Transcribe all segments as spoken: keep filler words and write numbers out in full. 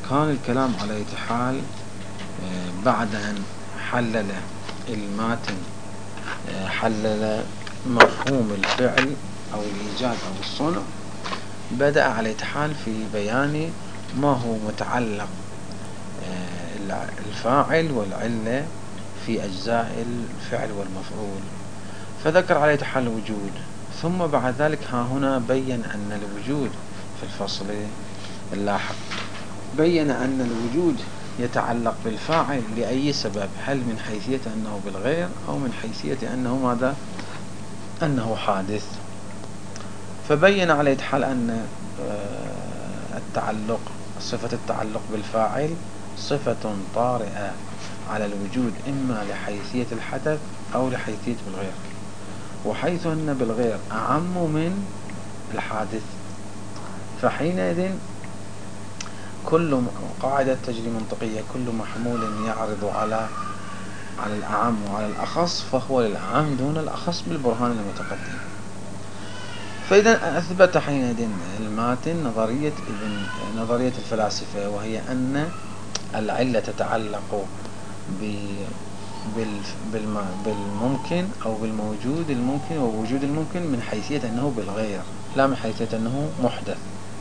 كان الكلام على أي حال بعد أن حلل الماتن حلل مفهوم الفعل أو الإيجاد أو الصنع، بدأ على أي حال في بيان ما هو متعلق الفاعل والعلة في أجزاء الفعل والمفعول، فذكر على أي حال الوجود. ثم بعد ذلك ها هنا بين أن الوجود في الفصل اللاحق بين أن الوجود يتعلق بالفاعل لأي سبب، هل من حيثية أنه بالغير أو من حيثية أنه ماذا؟ أنه حادث. فبين على أي حال أن التعلق صفة التعلق بالفاعل صفة طارئة على الوجود، إما لحيثية الحدث أو لحيثية بالغير، وحيث أن بالغير أعم من الحادث، فحينئذ كل قاعدة تجري منطقية، كل محمول يعرض على على الأعم وعلى الأخص فهو للأعم دون الأخص بالبرهان المتقدم. فإذا أثبت حينئذ الماتن نظرية ابن نظرية الفلاسفة، وهي أن العلة تتعلق بالممكن أو بالموجود الممكن ووجود الممكن من حيثية أنه بالغير، لا من حيثية أنه محدث.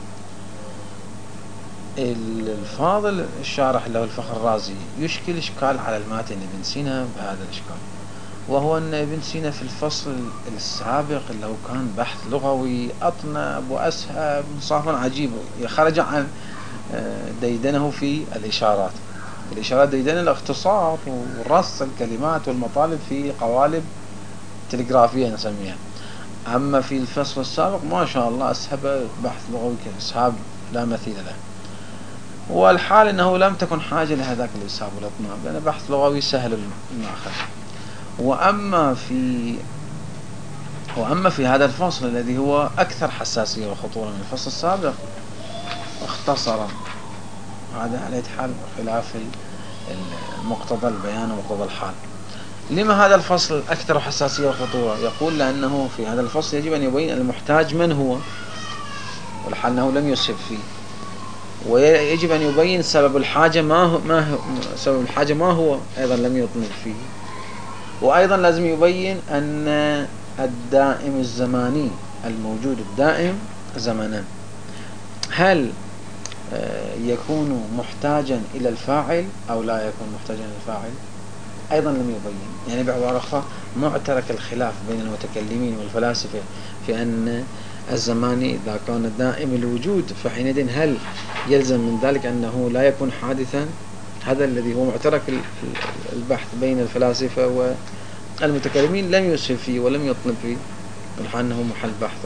الفاضل الشارح له الفخر الرازي يشكل إشكال على الماتن ابن سينا بهذا الإشكال، وهو أن ابن سينا في الفصل السابق اللي هو كان بحث لغوي أطنب وأسهب صافا عجيب، خرج عن ديدنه في الإشارات. الإشارات ديدن الاختصار ورص الكلمات والمطالب في قوالب تلغرافية نسميها. أما في الفصل السابق ما شاء الله أسهب بحث لغوي كإسهاب لا مثيل له، والحال أنه لم تكن حاجة لهذاك الإسهاب والإطناب، لأن بحث لغوي سهل المأخذ. وأما في وأما في هذا الفصل الذي هو أكثر حساسية وخطورة من الفصل السابق اختصر، هذا على حال خلاف المقتضى البيان ومقتضى الحال. لما هذا الفصل أكثر حساسية وخطورة؟ يقول لأنه في هذا الفصل يجب أن يبين المحتاج من هو، والحال أنه لم يسهب فيه، ويجب أن يبين سبب الحاجة ما هو ما هو سبب الحاجة ما هو أيضا لم يطنب فيه، وأيضا لازم يبين أن الدائم الزماني الموجود الدائم زمنا هل يكون محتاجا إلى الفاعل أو لا يكون محتاجا إلى الفاعل، أيضا لم يبين. يعني بعبارة أخرى معترك الخلاف بين المتكلمين والفلاسفة في أن الزماني إذا كان دائم الوجود فحينئذ هل يلزم من ذلك أنه لا يكون حادثا؟ هذا الذي هو معترك البحث بين الفلاسفة والمتكلمين لم يسهب فيه ولم يطلب فيه، بالحال أنه محل بحث.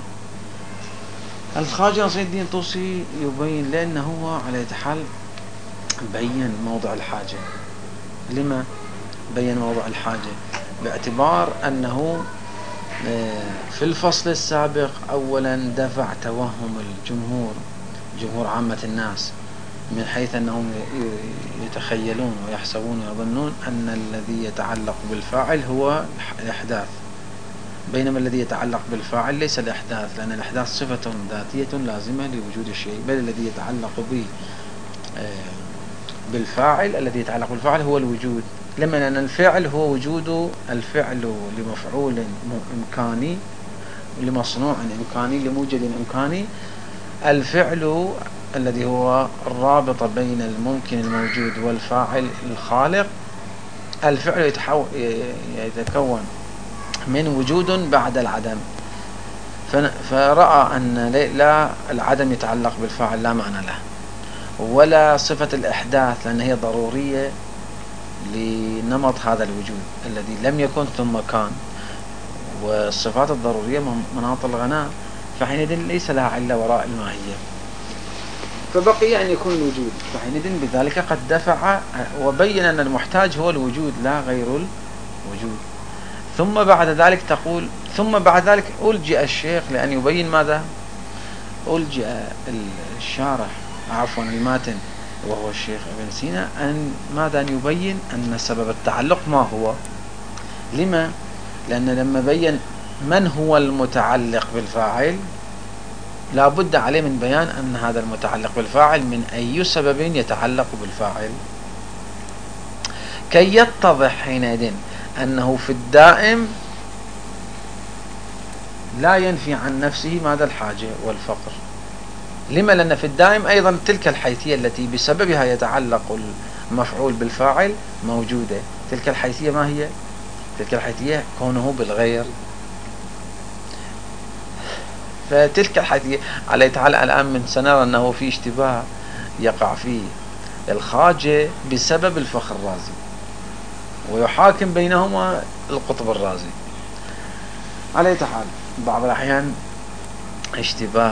الخواجة نصير الدين طوسي يبين لأنه هو على حال بين موضع الحاجة. لما بين موضع الحاجة؟ باعتبار أنه في الفصل السابق أولا دفع توهم الجمهور جمهور عامة الناس من حيث أنهم يتخيلون ويحسبون ويظنون أن الذي يتعلق بالفاعل هو الإحداث، بينما الذي يتعلق بالفاعل ليس الإحداث، لأن الإحداث صفة ذاتية لازمة لوجود الشيء، بل الذي يتعلق به بالفاعل الذي يتعلق بالفاعل هو الوجود. لما أن الفعل هو وجود الفعل لمفعول إمكاني لمصنوع إمكاني لموجد إمكاني، الفعل الذي هو الرابط بين الممكن الموجود والفاعل الخالق، الفعل يتكون من وجود بعد العدم. فرأى أن لا العدم يتعلق بالفاعل لا معنى له، ولا صفة الإحداث لأن هي ضرورية لنمط هذا الوجود الذي لم يكن ثم كان، والصفات الضرورية مناط الغناء، فحينئذ ليس لها علة وراء الماهية، فبقي أن يكون الوجود. فحينئذ بذلك قد دفع وبين أن المحتاج هو الوجود لا غير الوجود. ثم بعد ذلك تقول ثم بعد ذلك ألجأ الشيخ لأن يبين ماذا؟ ألجأ الشارح عفوا الماتن وهو الشيخ ابن سينا أن ماذا؟ أن يبين أن سبب التعلق ما هو. لما؟ لأن لما بين من هو المتعلق بالفاعل لا بد عليه من بيان أن هذا المتعلق بالفاعل من أي سبب يتعلق بالفاعل، كي يتضح حينئذ أنه في الدائم لا ينفي عن نفسه ماذا؟ الحاجة والفقر. لما؟ لأن في الدائم أيضا تلك الحيثية التي بسببها يتعلق المفعول بالفاعل موجودة. تلك الحيثية ما هي؟ تلك الحيثية كونه بالغير. فتلك الحيثية على تعالى الآن من سنرى أنه في اشتباه يقع فيه الخواجة بسبب الفخر الرازي، ويحاكم بينهما القطب الرازي. على تعالى بعض الأحيان اشتباه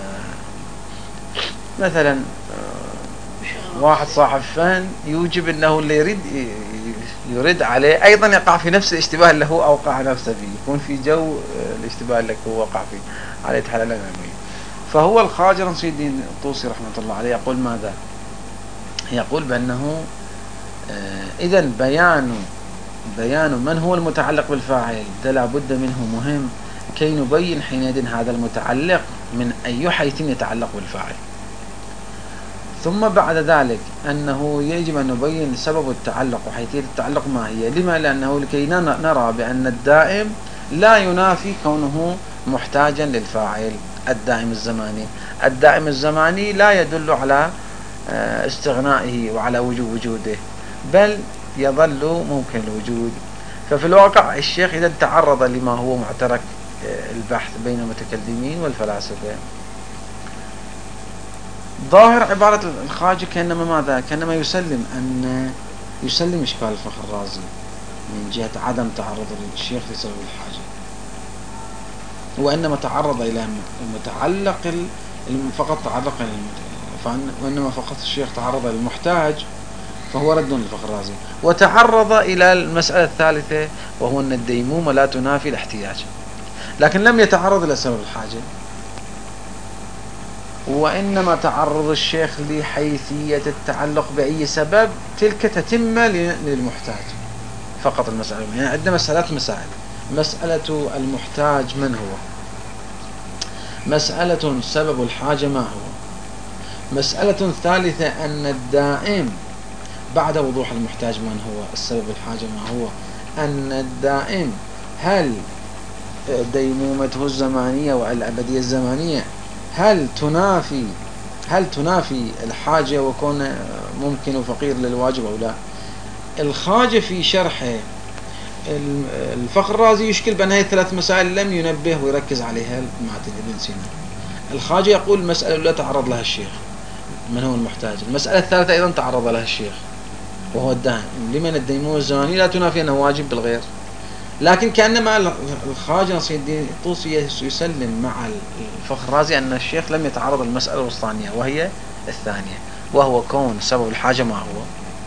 مثلا واحد صاحب فن يوجب أنه اللي يريد يرد عليه أيضا يقع في نفس الاشتباه اللي هو أوقع نفسه فيه، يكون في جو الاشتباه اللي هو وقع فيه. على تعالى لا نعمل. فهو الخواجة نصير الدين الطوسي رحمة الله عليه يقول ماذا؟ يقول بأنه إذا بيان بيان من هو المتعلق بالفاعل ده لا بد منه مهم، كي نبين حينئذ هذا المتعلق من أي حيث يتعلق بالفاعل. ثم بعد ذلك أنه يجب أن نبين سبب التعلق وحيثية التعلق ما هي. لما؟ لأنه لكي نرى بأن الدائم لا ينافي كونه محتاجا للفاعل. الدائم الزماني الدائم الزماني لا يدل على استغنائه وعلى وجوب وجوده، بل يظل ممكن الوجود. ففي الواقع الشيخ إذا تعرض لما هو معترك البحث بين المتكلمين والفلاسفة. ظاهر عبارة الخواجة كأنما ماذا؟ كأنما يسلم أن يسلم إشكال الفخر الرازي من جهة عدم تعرض الشيخ لسبب الحاجة، وإنما تعرض إلى المتعلق فقط تعرض وإنما فقط الشيخ تعرض للمحتاج فهو رد للفخر الرازي، وتعرض إلى المسألة الثالثة وهو أن الديمومة لا تنافي الاحتياج، لكن لم يتعرض إلى سبب الحاجة، وإنما تعرض الشيخ لحيثية التعلق بأي سبب تلك تتم للمحتاج فقط. المسألة يعني عندنا ثلاث مسائل: مسألة المحتاج من هو، مسألة سبب الحاجة ما هو، مسألة ثالثة أن الدائم بعد وضوح المحتاج من هو، السبب الحاجة ما هو، أن الدائم هل ديمومته الزمانية والأبدية الزمانية هل تنافي هل تنافي الحاجة وكون ممكن وفقير للواجب أو لا. الخواجة في شرحه الفخر الرازي يشكل بأن هذه الثلاث مسائل لم ينبه ويركز عليها المعتدل ابن سينا. الخواجة يقول المسألة لا تعرض لها الشيخ من هو المحتاج، المسألة الثالثة أيضا تعرض لها الشيخ وهو الدائم. لمن الديمومة الزمانية لا تنافي أنه واجب بالغير، لكن كأنما الخواجة نصير الدين الطوسي يسلم مع الفخر الرازي أن الشيخ لم يتعرض للمسألة الوسطانية وهي الثانية، وهو كون سبب الحاجة ما هو.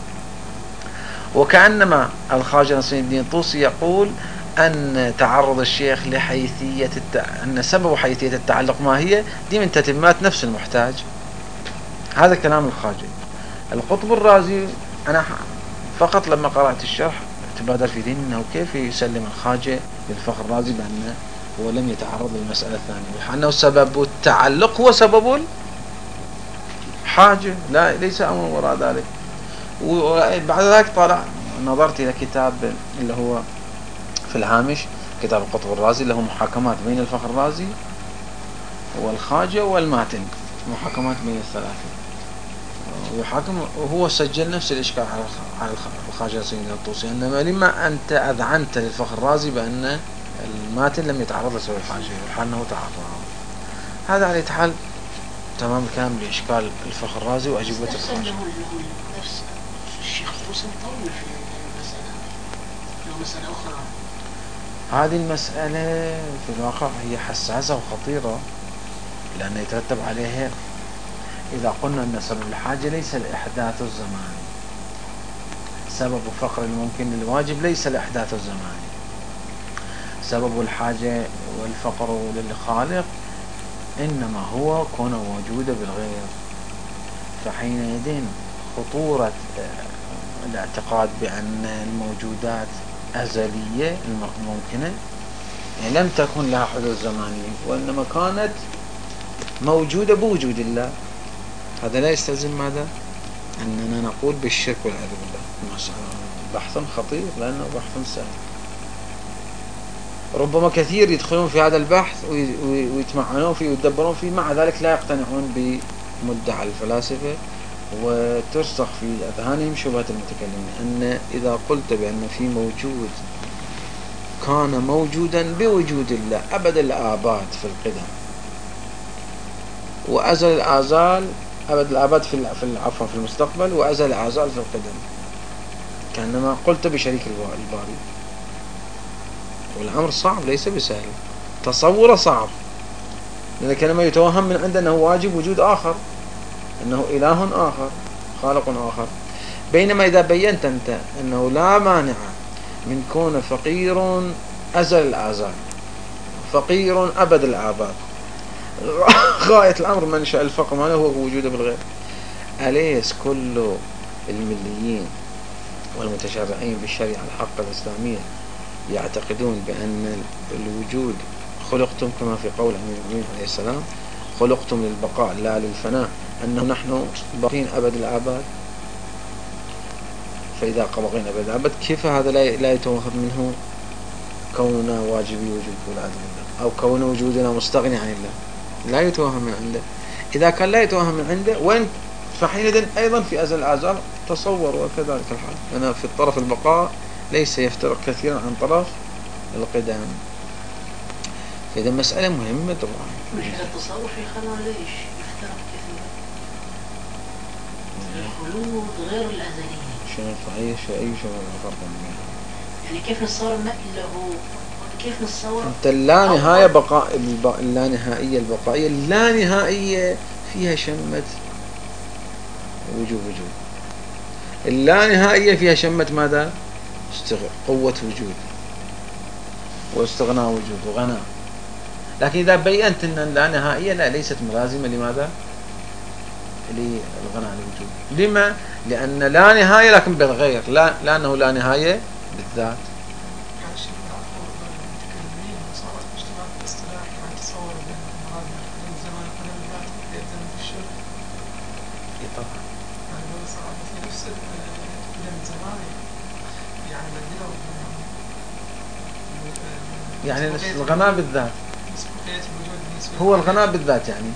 وكأنما الخواجة نصير الدين الطوسي يقول أن تعرض الشيخ لحيثية الت... أن سبب حيثية التعلق ما هي دي من تتمات نفس المحتاج. هذا كلام الخواجة. القطب الرازي أنا فقط لما قرأت الشرح تبادر في ذهني أنه كيف يسلم الخواجة للفخر الرازي بأنه هو لم يتعرض للمسألة الثانية، وأنه سبب التعلق هو سبب الحاجة، لا ليس أمر وراء ذلك. وبعد ذلك طالع نظرت إلى كتاب اللي هو في الهامش كتاب القطب الرازي اللي هو محاكمات بين الفخر الرازي والخواجة والماتن، محاكمات بين الثلاثة، ويحاكم وهو سجل نفس الإشكال على الخواجة سيدنا الطوسي، إنما لما أنت أذعنت للفخر الرازي بأن الماتن لم يتعرض لسبب الحاجة والحال أنه تعرض. هذا على حال تمام الكلام لإشكال الفخر الرازي وأجوبة الخواجة. الشيخ الطوسي مطول في المسألة، له مسألة أخرى. هذه المسألة في الواقع هي حساسة وخطيرة، لأن يترتب عليها إذا قلنا أن سبب الحاجة ليس الإحداث الزماني، سبب فقر الممكن للواجب ليس الإحداث الزماني، سبب الحاجة والفقر للخالق إنما هو كون وجوده بالغير. فحينئذ خطورة الاعتقاد بأن الموجودات أزلية الممكنة يعني لم تكن لها حدوث زمانية، وإنما كانت موجودة بوجود الله، هذا لا يستلزم ماذا؟ أننا نقول بالشرك والعياذ بالله. بحث خطير لأنه بحث سهل. ربما كثير يدخلون في هذا البحث ويتمعنون فيه ويتدبرون فيه، مع ذلك لا يقتنعون بمدعى الفلاسفة، وترسخ في أذهانهم شبهة المتكلمين أن إذا قلت بأن في موجود كان موجودا بوجود الله أبد الآباد في القدم، وأزل الآزال أبد الآباد في العفو في المستقبل، وأزل الآزال في القدم، كأنما قلت بشريك الباري. والأمر صعب ليس بسهل، تصوره صعب، لأن كلمة يتوهم من عنده أنه واجب وجود آخر، أنه إله آخر خالق آخر. بينما إذا بينت أنت أنه لا مانع من كون فقير أزل الآزال، فقير أبد الآباد، غاية الأمر منشأ الفقر ما هو وجوده بالغير، أليس كل المليين والمتشرعين بالشريعة الحق الإسلامية يعتقدون بأن الوجود خلقتم كما في قول أمير المؤمنين عليه السلام خلقتم للبقاء لا للفناء، أنه نحن باقين أبد الآباد؟ فإذا بقينا أبد الآباد كيف هذا لا يتوهم منه كوننا واجبي وجود والعياذ بالله، أو كون وجودنا مستغني عن الله؟ لا يتوهم من عنده. إذا كان لا يتوهم من عنده وين فحينئذ أيضا في أزل الآزال تصور وكذلك الحال، أنا في الطرف البقاء ليس يفترق كثيرا عن طرف القدم. فإذا مسألة مهمة طبعا. مش التصور في خلال ليش يفترق كثيرا؟ الخلود غير الأزلية. شنو أي شيء أي شيء فرق منها؟ يعني كيف نتصور له؟ كيف نتصور؟ أنت اللا نهاية بقاء اللا نهائية البقائية اللا نهائية فيها شمة وجود وجود، اللا نهائية فيها شمة ماذا؟ قوة وجود واستغناء وجود وغناء. لكن إذا بينت أن اللا نهائية لا ليست ملازمة لماذا؟ للغناء الوجود. لما؟ لأن لا نهاية لكن بالغير، لا لأنه لا نهاية بالذات. يعني الغناء بالذات هو الغناء بالذات، يعني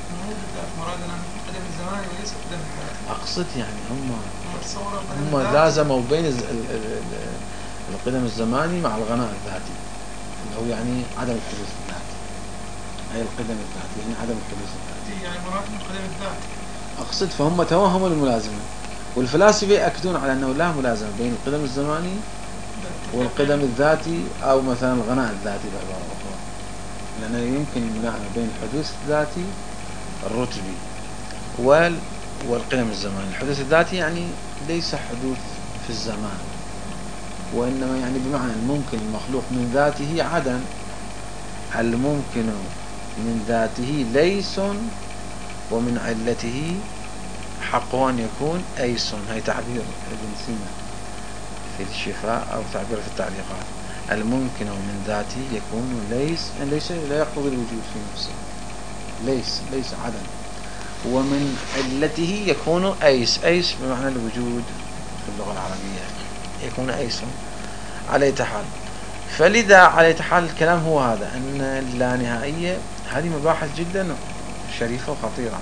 أقصد يعني هم هم لازموا بين القدم الزماني مع الغناء الذاتي اللي هو يعني عدم الحدوث الذاتي، أي القدم الذاتي يعني عدم الحدوث الذاتي، يعني مراد من القدم الذاتي أقصد. فهم توهموا الملازمة، والفلاسفة يأكدون على أنه لا ملازمة بين القدم الزماني والقدم الذاتي، أو مثلا الغناء الذاتي بعبارة أخرى، لأنه يمكن الملاءمة بين الحدوث الذاتي الرتبي وال والقدم الزماني. الحدوث الذاتي يعني ليس حدوث في الزمان، وإنما يعني بمعنى الممكن المخلوق من ذاته عدم، الممكن من ذاته ليس، ومن علته حق أن يكون أيس. هاي تعبير ابن سينا في الشفاء أو تعبير في التعليقات. الممكن من ذاته يكون ليس، ليس لا يقتضي الوجود في نفسه، ليس ليس عدم، ومن علته يكون أيس، أيس بمعنى الوجود في اللغة العربية، يكون أيس على حال. فلذا على حال الكلام هو هذا، أن اللانهائية هذه مباحث جدا شريفة وخطيرة.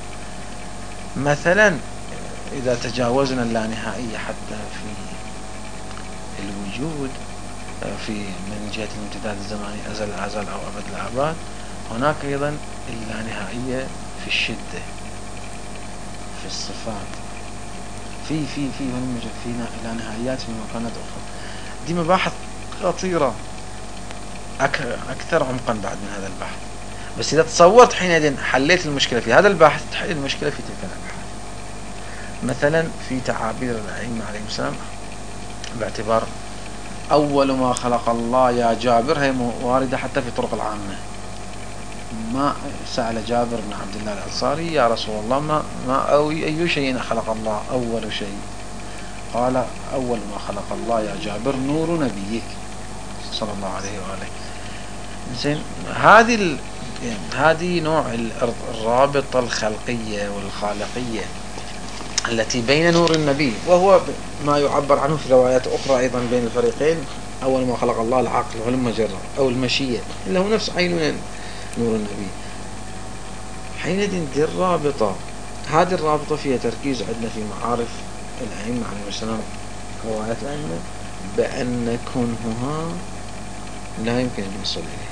مثلا إذا تجاوزنا اللانهائية حتى في الوجود في من جهة الامتداد الزماني أزل الأزل أو أبد الآباد، هناك أيضا اللانهائية في الشدة، في الصفات، في في في في لانهائيات في مكانات أخرى. دي مباحث خطيرة أكثر عمقا بعد من هذا البحث. بس إذا تصورت حينئذ حليت المشكلة في هذا البحث، تحل المشكلة في تلك الأبحاث. مثلا في تعابير الأئمة عليهم السلام باعتبار أول ما خلق الله يا جابر، هي واردة حتى في طرق العامة. ما سأل جابر بن عبد الله الأنصاري يا رسول الله ما, ما أو أي شيء خلق الله أول شيء؟ قال أول ما خلق الله يا جابر نور نبيك صلى الله عليه وآله. زين، هذه هذه نوع الرابطة الخلقية والخالقية التي بين نور النبي، وهو ما يعبر عنه في روايات أخرى أيضا بين الفريقين. أول ما خلق الله العقل والمجرة أو المشية اللي هو نفس عين نور النبي. حينئذ دي الرابطة، هذه الرابطة فيها تركيز عندنا في معارف الأئمة عليهم السلام، روايات الأئمة بأن كونها لا يمكن أن يوصل إليه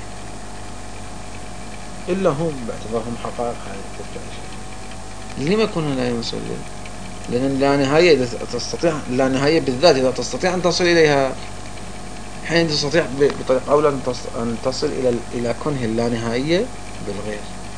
إلا هم باعتبارهم حقائق هذه التركيز. لما كونها لا يوصل إليه؟ لأن اللانهاية إذا تستطيع، اللانهاية بالذات إذا تستطيع أن تصل إليها حين تستطيع بطريقة أولى أن تصل إلى إلى كونه اللانهائية بالغير.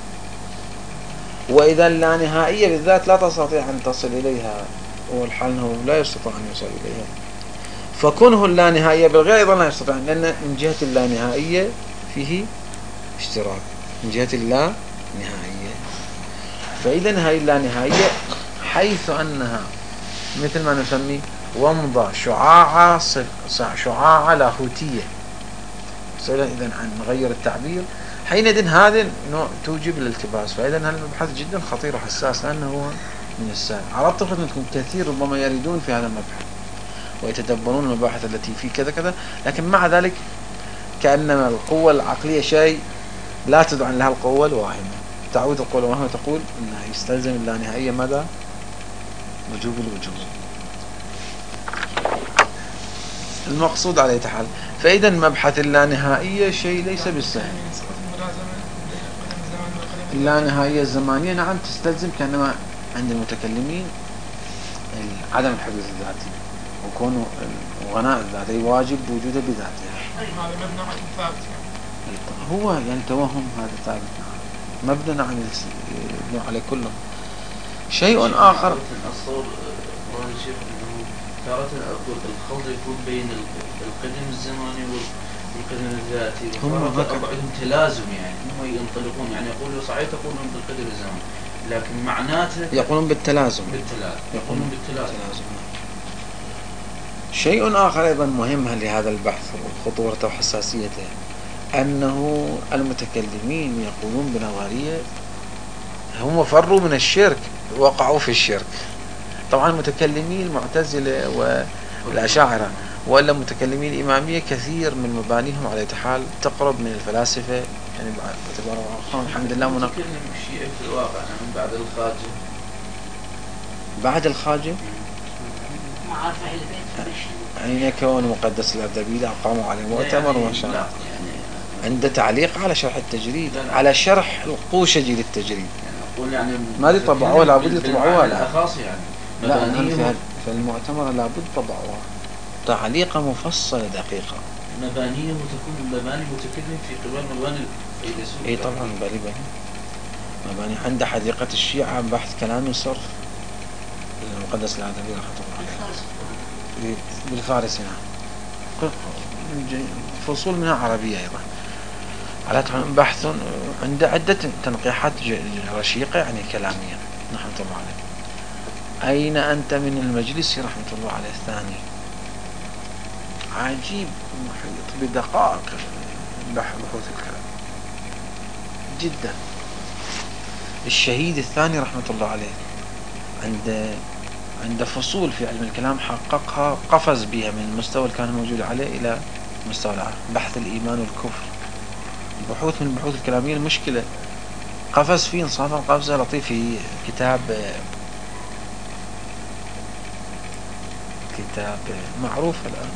وإذا اللانهائية بالذات لا تستطيع أن تصل إليها، والحال أنه لا يستطيع أن يصل إليها، فكونه اللانهائية بالغير أيضا لا يستطيع، لأن من جهة اللانهائية فيه اشتراك من جهة اللانهائية. فإذا هاي اللانهائية حيث أنها مثل ما نسمي ومضة شعاعة شعاعة لاهوتية. إذن عن نغير التعبير، حينئذ هذا توجب الالتباس. فإذا هالمبحث جدا خطير وحساس، لأنه هو من السائل. عرضت خدمتكم كثير ربما يريدون في هذا المبحث ويتدبرون المباحث التي في كذا كذا، لكن مع ذلك كأنما القوة العقلية شيء لا تدعى لها القوة الواهمة. تعود القوة الواهمة تقول أنها يستلزم اللانهائية ماذا؟ وجوب الوجوب. المقصود عليه تحال. فإذا مبحث اللانهائية شيء ليس بالسهل. اللانهائية الزمانية نعم تستلزم كأنما عند المتكلمين عدم الحدوث الذاتي، وكون الغناء الذاتي واجب بوجوده بذاته. هو يعني توهم هذا ثابت مبنى عن يبنوا عليه كلهم. شيء آخر تارة أقول الخلط يكون بين القدم الزماني والقدم الذاتي، هم عندهم تلازم، يعني هم ينطلقون، يعني يقولوا صحيح تقولون بالقدم الزماني لكن معناته يقولون بالتلازم بالتلازم يقولون بالتلازم. شيء آخر أيضا مهم لهذا البحث وخطورته وحساسيته، أنه المتكلمين يقولون بنظرية هم فروا من الشرك، وقعوا في الشرك. طبعا المتكلمين المعتزلة والأشاعرة ولا متكلمين الإمامية كثير من مبانيهم على حال تقرب من الفلاسفة، يعني باعتبار الحمد لله منقل. الشيعة في الواقع من بعد الخاجة بعد الخاجة معارف أهل البيت يعني كون مقدس الأردبيل قاموا عليه مؤتمر وما شاء الله. عنده تعليق على شرح التجريد، على شرح القوشجي للتجريد، يعني ما دي طبعوها لابد يطبعوها لا خاص يعني لا في المؤتمر لابد طبعوها تعليقة مفصلة دقيقة. مبانيه وتكون مباني متكلم في قبال مباني الفيلسوف. اي طبعا بالي بالي مباني عنده حديقة الشيعة بحث كلامي صرف المقدس الأردبيل رحمه الله عليه بالفارسي. نعم فصول منها عربية أيضا على بحث عنده عدة تنقيحات رشيقة يعني كلامية رحمة الله عليه. أين أنت من المجلس رحمة الله عليه الثاني، عجيب محيط بدقائق بحوث الكلام جدا. الشهيد الثاني رحمة الله عليه عند عند فصول في علم الكلام حققها، قفز بها من المستوى اللي كان موجود عليه إلى مستوى العالم. بحث الإيمان والكفر، بحوث من البحوث الكلامية المشكلة، قفز فيه انصافا قفزة لطيف في كتاب كتاب معروف الآن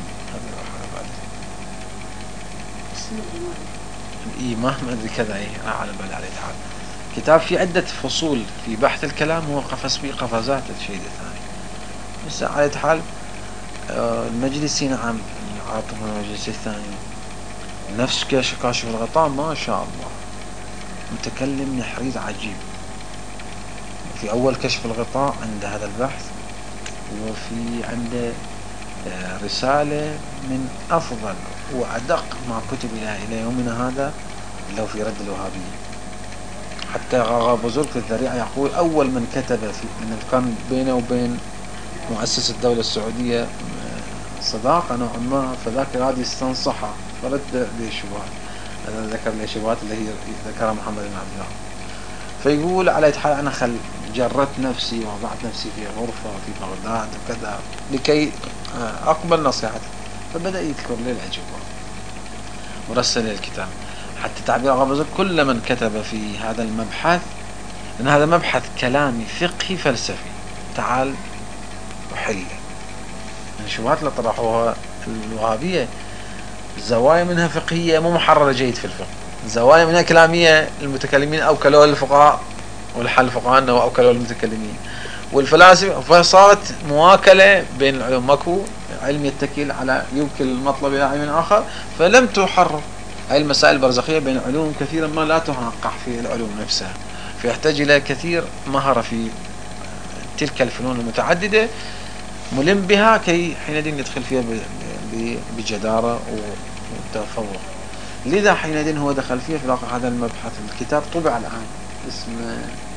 الإيمان ما أدري كذا إيه على بالي عليه تعالى. كتاب في عدة فصول في بحث الكلام، هو قفز فيه قفزات الشيء الثاني. بس على حال المجلسي نعم عاطف المجلس الثاني نفس كاشف الغطاء ما شاء الله متكلم نحريز عجيب. في أول كشف الغطاء عند هذا البحث، وفي عنده رسالة من أفضل وأدق ما كتب إلى يومنا هذا لو في رد الوهابية. حتى غاغا بزرق الذريعة يقول أول من كتب في من كان بينه وبين مؤسس الدولة السعودية صداقة نوعا ما، فذاك غادي استنصحه فرد به الشبهات. أنا ذكر لي شبهات اللي هي ذكرها محمد بن عبد الوهاب. فيقول على أي حال أنا خل جردت نفسي ووضعت نفسي في غرفة في بغداد وكذا لكي أقبل نصيحته. فبدأ يذكر لي الأجوبة ورسل لي الكتاب حتى تعبير غابزة كل من كتب في هذا المبحث، لأن هذا مبحث كلامي فقهي فلسفي، تعال وحله. الشبهات اللي طرحوها الوهابية زوايا منها فقهية مو محررة جيد في الفقه، زوايا منها كلامية المتكلمين أوكلوها الفقهاء والحل الفقهاء أنه أوكلوها المتكلمين والفلاسفة، فصارت مواكلة بين العلوم، ماكو علم يتكل على يوكل المطلب إلى علم آخر، فلم تحرر هاي المسائل البرزخية بين علوم كثيرا ما لا تنقح في العلوم نفسها، فيحتاج إلى كثير مهرة في تلك الفنون المتعددة ملم بها كي حينئذ ندخل فيها بجدارة وتفوق. لذا حينئذ هو دخل فيها في الواقع هذا المبحث. الكتاب طبع الآن اسمه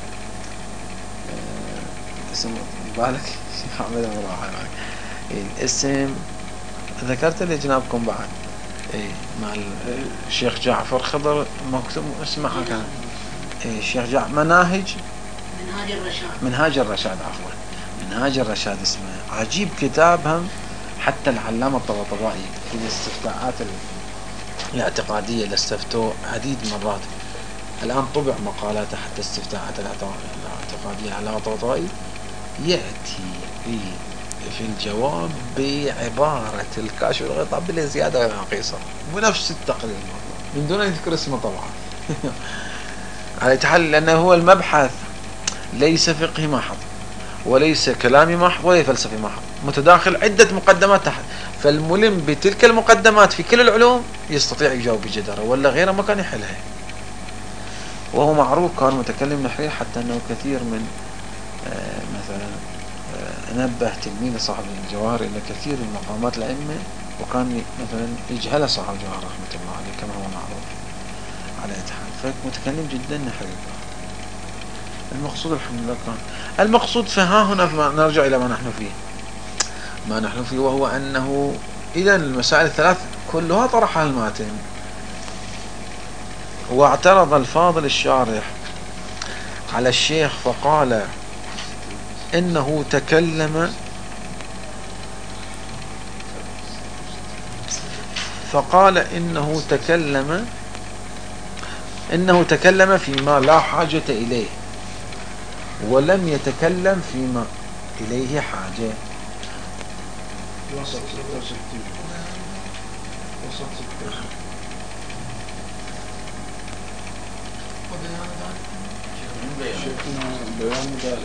اسم بالك شيخ أحمد مراحل الاسم ذكرت لي جنابكم بعد اي مع الشيخ جعفر خضر مكتوب اسمها كان اي الشيخ جعفر مناهج منهاج الرشاد منهاج الرشاد عفوا منهاج الرشاد اسمه. عجيب كتاب هم حتى العلامة الطباطبائي في الاستفتاءات الاعتقادية اللي استفتوه عديد مرات الآن طبع مقالاته حتى استفتاءات الاعتقادية العلامة الطباطبائي يأتي في في الجواب بعبارة الكاشف والغطاء بلا زيادة ولا نقيصة ونفس التقرير من دون أن يذكر اسمه طبعا على تحل، لأنه هو المبحث ليس فقهي محض وليس كلامي محض ولا فلسفي محض، متداخل عدة مقدمات تحت، فالملم بتلك المقدمات في كل العلوم يستطيع يجاوب بجدارة ولا غيره ما كان يحلها. وهو معروف كان متكلم نحرير حتى أنه كثير من آه مثلا آه نبه تلميذ صاحب الجواهر إلى كثير من مقامات الأئمة وكان مثلا يجهل صاحب الجواهر رحمة الله عليه كما هو معروف على إتحاد، فمتكلم جدا نحرير. المقصود الحمد لله كان المقصود فها هنا نرجع إلى ما نحن فيه ما نحن فيه وهو أنه إذا المسائل الثلاث كلها طرحها الماتن. واعترض الفاضل الشارح على الشيخ فقال إنه تكلم فقال إنه تكلم إنه تكلم فيما لا حاجة إليه ولم يتكلم فيما إليه حاجة. وسط ستة وستين وسط ستة شيخنا بيان ذلك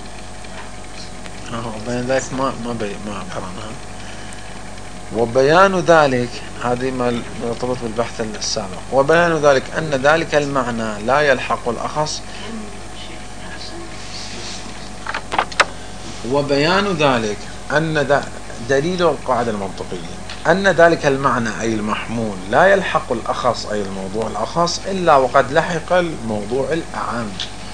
اه بيان ذلك ما ما بي ما قرأناها. وبيان ذلك هذه ما مرتبط بالبحث السابق. وبيان ذلك أن ذلك المعنى لا يلحق الأخص. وبيان ذلك أن دليل القاعدة المنطقية أن ذلك المعنى أي المحمول لا يلحق الأخص أي الموضوع الأخص إلا وقد لحق الموضوع الأعم،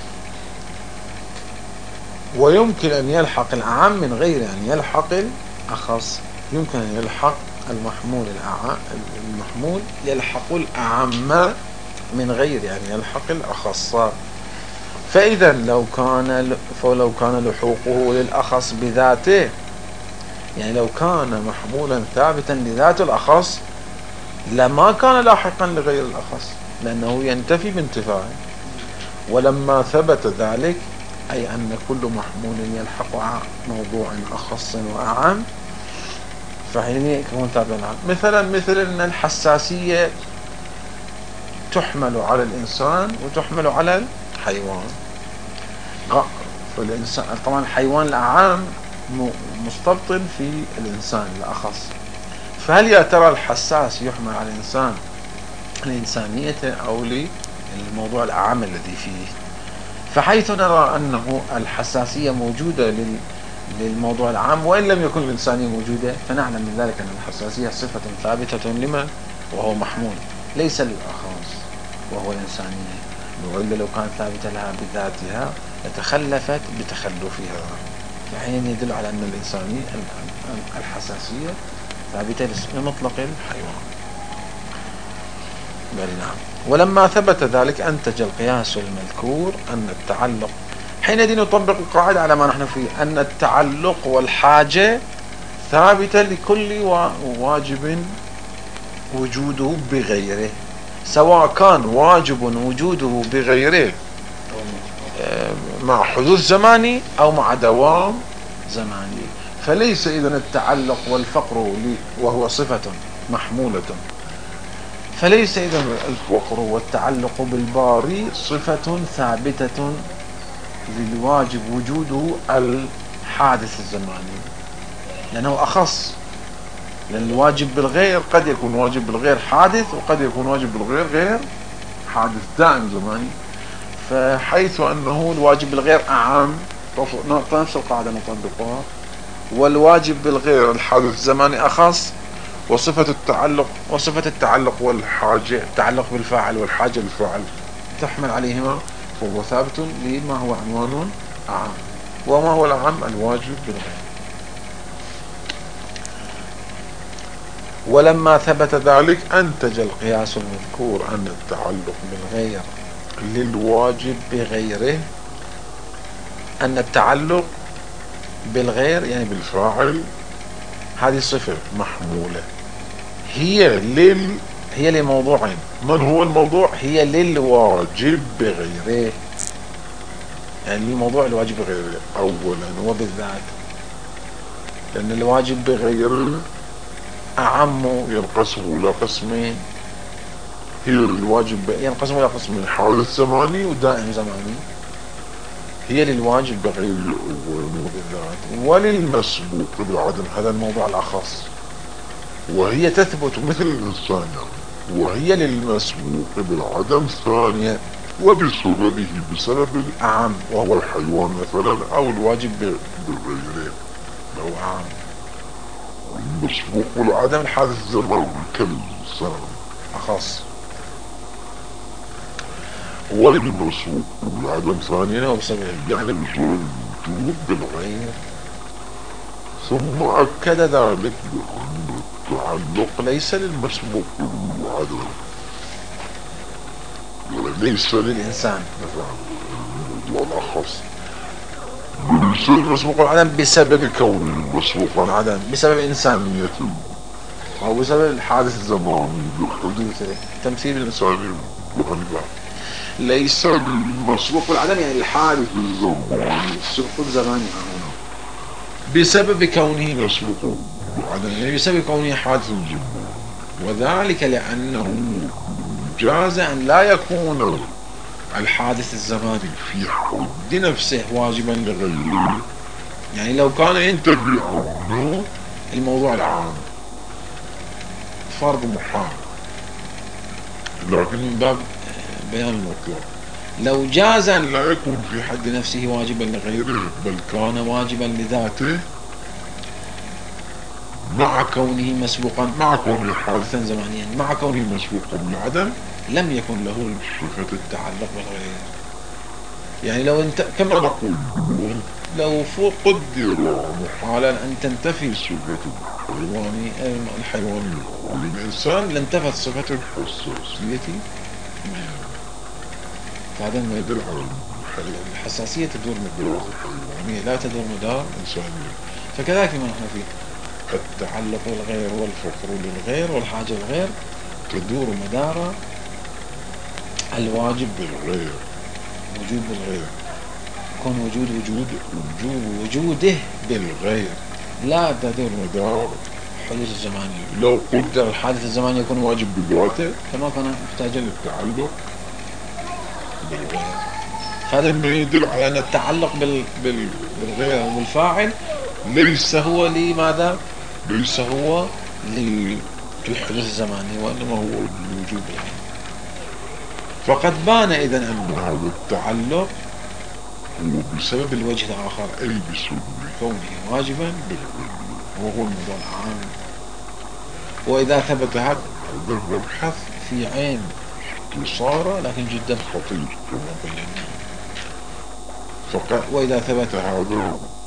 ويمكن أن يلحق الأعم من غير أن يلحق الأخص. يمكن أن يلحق المحمول الأعم المحمول يلحق الأعم من غير أن يلحق الأخص. فإذا لو كان فلو كان لحوقه للأخص بذاته، يعني لو كان محمولا ثابتا لذات الأخص لما كان لاحقا لغير الأخص لأنه ينتفي بانتفاعه. ولما ثبت ذلك أي أن كل محمول يلحق موضوع أخص وأعم فحينئذ يكون تابعا. مثلا مثل أن الحساسية تحمل على الإنسان وتحمل على الحيوان. فالإنسان طبعا الحيوان الأعام مستبطن في الإنسان الأخص، فهل يا ترى الحساس يحمل على الإنسان لإنسانيته أو للموضوع الأعام الذي فيه؟ فحيث نرى أنه الحساسية موجودة للموضوع العام وإن لم يكن الإنسانية موجودة، فنعلم من ذلك أن الحساسية صفة ثابتة لمن وهو محمول ليس للأخص وهو الإنسانية، وإلا لو كانت ثابتة لها بذاتها لتخلفت بتخلفها، فحين يدل على أن الإنسانية الحساسية ثابتة لمطلق الحيوان. بل نعم. ولما ثبت ذلك أنتج القياس المذكور أن التعلق، حينئذ نطبق القاعدة على ما نحن فيه، أن التعلق والحاجة ثابتة لكل واجب وجوده بغيره، سواء كان واجب وجوده بغيره مع حدوث زماني أو مع دوام زماني. فليس إذن التعلق والفقر وهو صفة محمولة، فليس إذن الفقر والتعلق بالباري صفة ثابتة للواجب وجوده الحادث الزماني، لأنه أخص، لأن الواجب بالغير قد يكون واجب بالغير حادث وقد يكون واجب بالغير غير حادث دائم زماني. فحيث أنه الواجب بالغير أعم، نفس القاعدة نطبقها، والواجب بالغير الحادث الزماني أخص، وصفة التعلق وصفة التعلق والحاجة، التعلق بالفاعل والحاجة بالفاعل تحمل عليهما، فهو ثابت لما هو عنوان أعم. وما هو الأعم؟ الواجب بالغير. ولما ثبت ذلك أنتج القياس المذكور أن التعلق بالغير للواجب بغيره، أن التعلق بالغير يعني بالفاعل هذه صفة محمولة، هي لل هي لموضوعين. من هو الموضوع؟ هي للواجب بغيره، يعني الموضوع الواجب بغيره أولا وبالذات، لأن الواجب بغيره أعم، ينقسم إلى قسمين، هي الواجب ينقسم إلى قسمين، حادث زماني ودائم زماني. هي للواجب بغير وبالذات، وللمسبوق بالعدم هذا الموضوع الأخص، وهي تثبت مثل الإنسان، وهي للمسبوق بالعدم ثانية، وبسببه بسبب الأعم وهو الحيوان مثلا، أو الواجب بغيره هو أعم. المسبوق بالعدم الحادث الزماني كالإنسان أخص، وللمسبوق بالعدم ثانية وبسبب يعني الوجود بالغير. ثم أكد ذلك بأن التعلق ليس للمسبوق بالعدم، ليس للإنسان والأخص، ليس للمسبوق بالعدم بسبب كون المسبوق بالعدم، بسبب إنسانيته أو بسبب الحادث الزماني بحدوثه، تمثيل الإنساني بغنبه. ليس المسبوق بالعدم يعني الحادث الزماني، السبق الزماني بسبب كونه مسبوق بالعدم، يعني بسبب كونه حادث الزماني، وذلك لأنه جاز أن لا يكون الحادث الزماني في حد نفسه واجبا لغيره، يعني لو كان ينتبه عنه الموضوع العام فرض محال، لكن من باب بيان المطلق، لو جاز أن لا يكون في حد نفسه واجبا لغيره بل كان واجبا لذاته مع كونه مسبوقا، مع كونه حادثا زمانيا، مع كونه مسبوقا بالعدم، لم يكن له صفة التعلق بالغير. يعني لو انت كما نقول لو قدر محالا أن تنتفي صفة الحيواني الحيواني الإنسان لانتفت صفة الحساسية، فهذا ما يدل على الحساسية تدور مدار الحيوانية لا تدور مدار إنسانية. فكذلك ما نحن فيه التعلق بالغير والفقر للغير والحاجة للغير تدور مدار الواجب بالغير، وجود بالغير، يكون وجود وجود وجود وجوده بالغير، لا تدور مدار حدوث الزماني. لو قدر الحادث الزماني يكون واجب بذاته كما كان محتاجا للتعلق بالغير. هذا ما يدل على أن التعلق بال... بال... بالغير والفاعل ليس هو لماذا؟ ليس هو للحدوث الزماني، وإنما هو للوجود بالغير. فقد بان إذن أن هذا التعلق هو بسبب الوجه الآخر، أي بسبب كونه واجبا بالغير، وهو الموضوع العام. وإذا ثبت هذا المبحث في عين اختصار لكن جدا خطير كما بينا. وإذا ثبت هذا